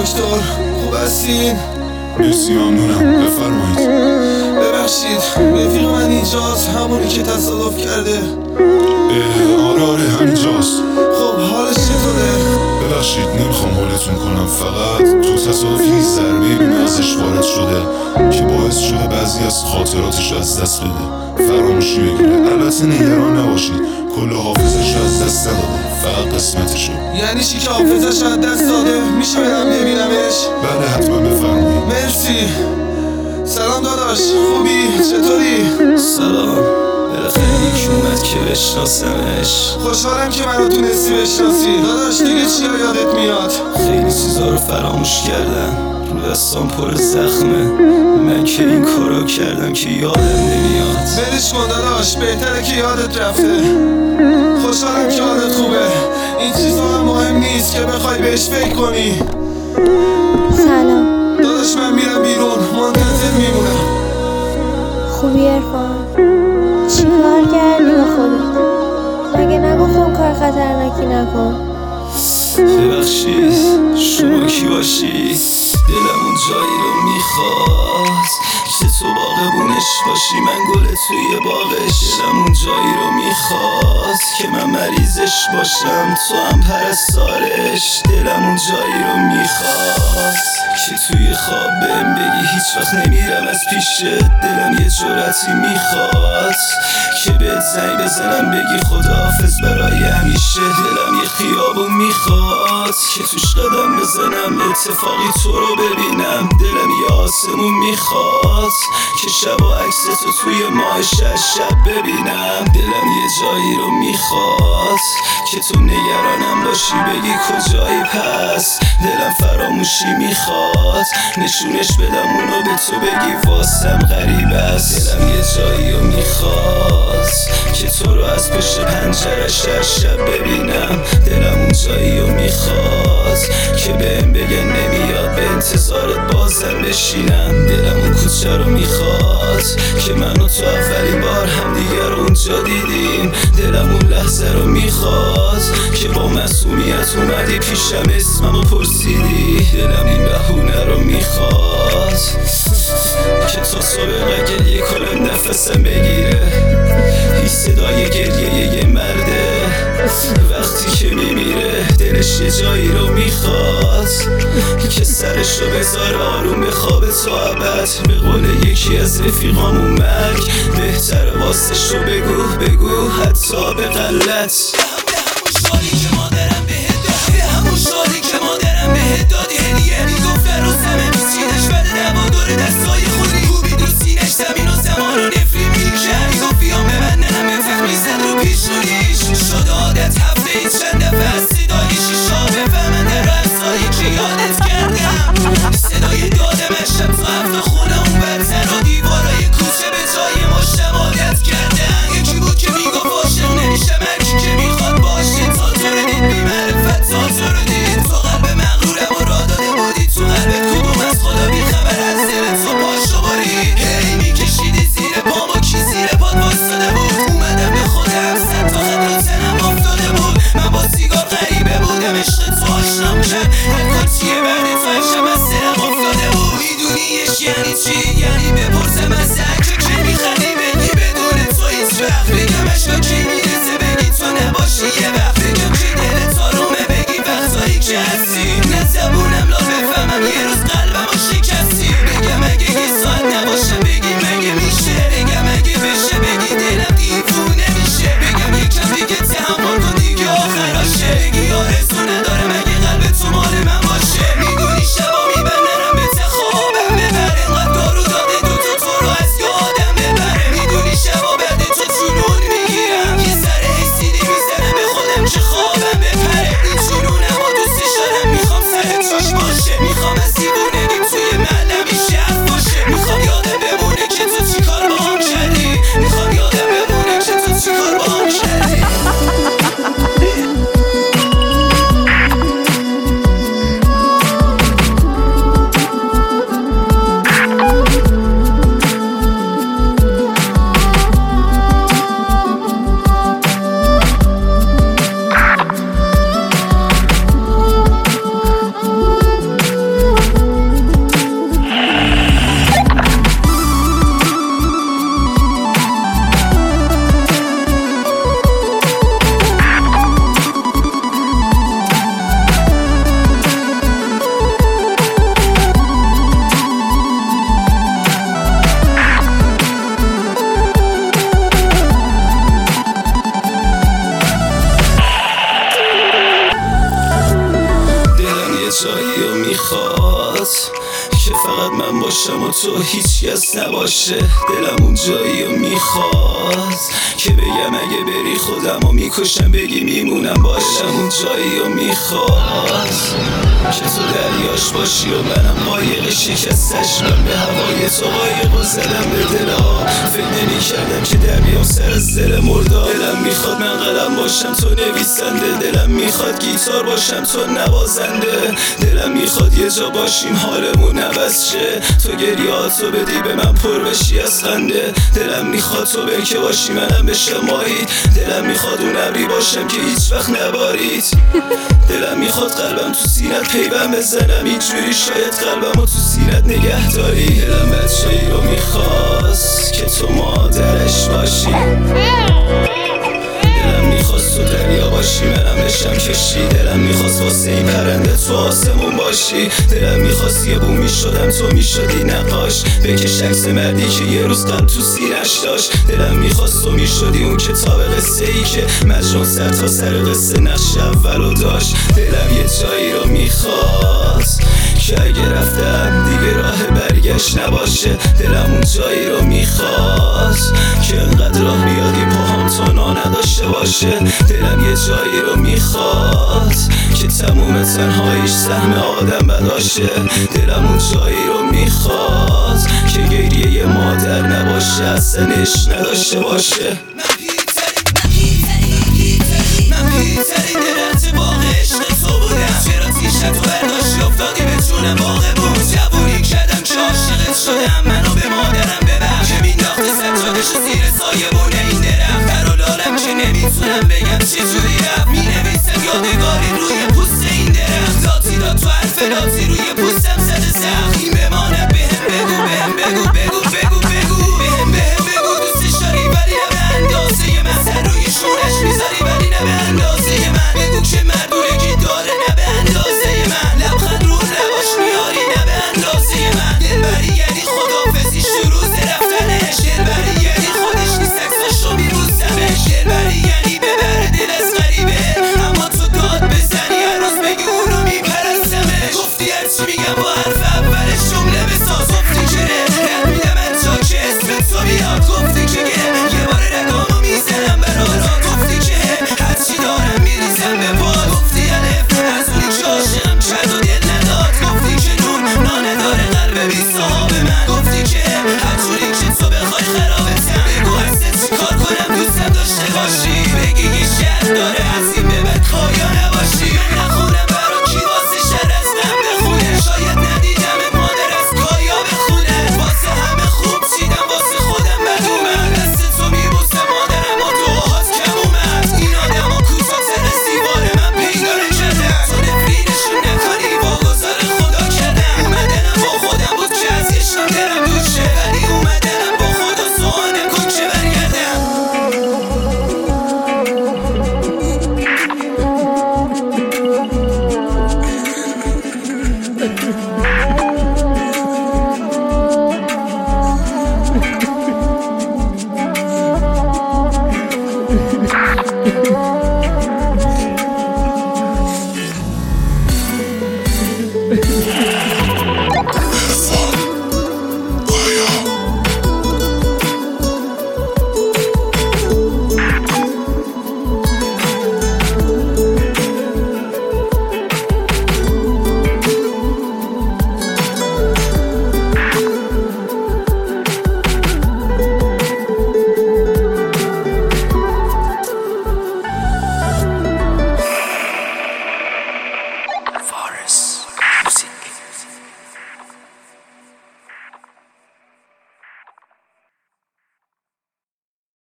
دکتر، خوب هستین؟ مرسی ممنونم، بفرمایید. ببخشید رفیق من اینجاست، همونی که تصادف کرده. آره همینجاست. خب حالش چطوره؟ ببخشید نمیخوام حالتون کنم، فقط تو تصادف یه ضربه به مغزش وارد شده که باعث شده بعضی از خاطراتش از دست بده، فراموشی بگیره. البته نگران نباشید، کل حافظش از دست نداده، فقط قسمتشو. یعنی چی که حافظش از دست داده؟ میشه برم ببینمش؟ بله حتما بفرمایید. مرسی. سلام داداش، خوبی؟ چطوری؟ سلام، بالاخره یکی اومد که بشناسمش. خوشحالم که منو تونستی بشناسی. داداش دیگه چیا یادت میاد؟ خیلی چیزا رو فراموش کردم، رو دستام پر زخمه. من که این کارو کردم که یادم نمیاد. ولش کن داداش، بهتره که یادت رفته. خوشحالم که حالت خوبه. این چیزا هم مهم نیست که بخوای بهش فکر کنی. سلام. داداش من میرم بیرون، منتظر میمونم. خوبی عرفان؟ چی کار کردی به خودت؟ مگه نگفتم کار خطرناکی نکن؟ ببخشید، شما کی باشی؟ دلم اون جایی رو میخواد که تو باغبونش باشی، من گل توی باغش. دلم اون جایی رو میخواد که من مریضش باشم، تو هم پرستارش. دلم اون جایی رو میخواد که توی خواب بهم بگی هیچ وقت نمیرم از پیشت. دلم یه جرأتی میخواد که بهت زنگ بزنم بگی خداحافظ برای همیشه. دلم یه خیابون میخواد که توش قدم بزنم، اتفاقی تو رو ببینم. دلم یه آسمون میخواد که شب و عکس تو توی ماه شب ببینم. دلم یه جایی رو میخواد که تو نگرانم باشی بگی کجایی پس. دلم فراموشی میخواد نشونش بدم اونو به تو بگی واسم غریب است. دلم یه جایی رو میخواد که تو رو از پشت پنجرش هر شب ببینم. دلم اون جایی رو میخواد که بهم بگن نمیاد، به انتظارت بازم بشینم. دلم اون کوچه رو میخواد که منو تو اولین بار همدیگه رو اونجا دیدیم. دلم اون لحظه رو میخواد که با معصومیت اومدی پیشم اسممو پرسیدی. دلم این بهونه رو میخواد که تا صبح گریه کنم نفسم بگیره. هیچ صدای گریه یه مرده وقتی که میمیره. دلش یه جایی رو میخواد که سرش رو بذاره آروم به خواب تا ابد. به قول یکی از رفیقامون مرگ بهتره واسش رو بگو حتی به غلط. به همون شالی که مادرم بهت داد، به همون شالی که مادرم بهت داد. هدیه میگفت روزم میچینش بده نبا دور دستای خودی خوبی دو سینش زمین و زمان رو نفری میکرد. میگفت بیام به من ننم افق میزد رو پیشونیش. شده عادت هفته ای چند دفعه از صدای شیشا بفهمنده رو افزایی که یادت کردم. صدای دادم شب تو هفته خونه اون بدتر و دیوارای کوچه به جای ما شمالت کردن. یکی بود که میگفت عاشق نمیشه مرکی که میخواد باشه. تا تو رو دید بی معرفت، تا تو رو دید تو قلب مغرورم و را داده بودی تو قلبت کدوم از خدا بی خبر از دل تو پاشو باری. هی میکشیدی زیر پام و کی زیر پات واسطه بود. اومدم به خودم صد تا خط رو تنم افتاده بود. من با سیگار غریبه بودم عشق تو آشنام کرد. هر کار چیه بعد تو عشقم از سرم افتاده بود. میدونی عشق یعنی چی؟ یعنی بپرسم از هرکی که میخندی بگی بدون تو هیچ وقت. بگم عشق کی میرسه بگی تو نباشی یه وقت. بگم کی دلت آرومه بگی وقتایی فقط من باشم و تو هیچ کس نباشه. دلم اون جایی رو میخواد که بگم اگه بری خودم رو میکشم، بگی میمونم باشم. اون جایی رو میخواد که تو دریاش باشی و منم قایق شکستش. من به هوای تو قایق و زدم به دلها، فکر نمی کردم که در بیام سر از دل مردا. دلم میخواد من قلم باشم تو نویسنده، دلم میخواد گیتار باشم تو نوازنده، دلم میخواد یه جا باشیم حالمون عوض شه، تو گریهاتو بدی به من پر بشی از خنده. دلم میخواد تو برکه باشی منم بشم ماهید، دلم میخواد اون ابری باشم که هیچ وقت نبارید. دلم میخواد قلبم تو سینت پیوند بزنم، اینجوری شاید قلبمو تو سینت نگه داری. دلم بچه‌ای رو میخواست که تو مادرش باشی، دلم میخواست تو دریا باشی منم بشم کشی، دلم میخواست واسه این پرنده تو آسمون باشی، دلم میخواست یه بوم میشدم تو میشدی نقاش، بکش عکس مردی که یه روز قلب تو سینش داشت. دلم میخواست تو میشدی اون کتاب قصه ای که مجنون سر تا سر قصه نقش اولو داشت. دلم یه جایی رو میخواد که اگه رفتم دیگه راه برگشت نباشه، دلم اون جایی رو میخواد که انقدر راه بیادی پاهم تو نداشته باشه، دلم یه جایی رو میخواد که تموم تنهاییش سهم آدم بداشه، دلم اون جایی رو میخواد که گریه یه مادر نباشه اصلا عشق نداشته باشه. من پیترین درت باغ عشق تو بودم، چرا تیشت و برداشتی افتادی به جونم باغ بود، جوونی کردم که عاشقت شدم، منو به مادرم ببخش که مینداخته سجادش زیر سایه بونه این درخت، در و لالم که نمیتونم بگم چجوری رفت، مینویسم یادگاری روی پوست این درخت، داتی داد تو حرف لاتی روی پوستم زده زخم،